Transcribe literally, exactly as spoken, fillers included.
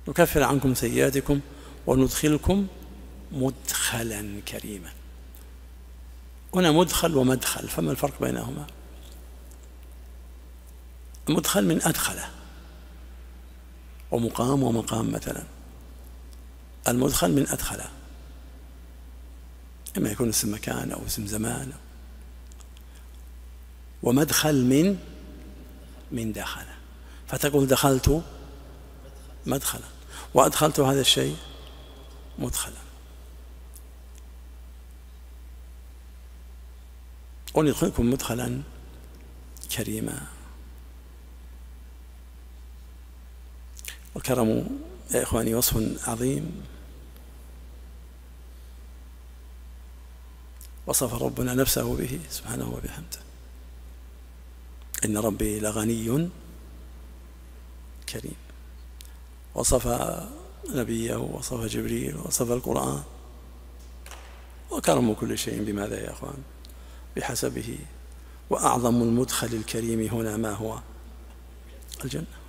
نكفر عنكم سيئاتكم وندخلكم مدخلا كريما. هنا مدخل ومدخل، فما الفرق بينهما؟ المدخل من أدخل، ومقام ومقام مثلا. المدخل من أدخل، إما يكون اسم مكان أو اسم زمان. ومدخل من من دخل، فتقول دخلت مدخلا وأدخلت هذا الشيء مدخلا. وندخلكم مدخلا كريما. والكرم يا إخواني وصف عظيم وصف ربنا نفسه به سبحانه وبحمده. إن ربي لغني كريم. وصف نبيه وصف جبريل وصف القرآن. وكرم كل شيء بماذا يا أخوان؟ بحسبه. وأعظم المدخل الكريم هنا ما هو؟ الجنة.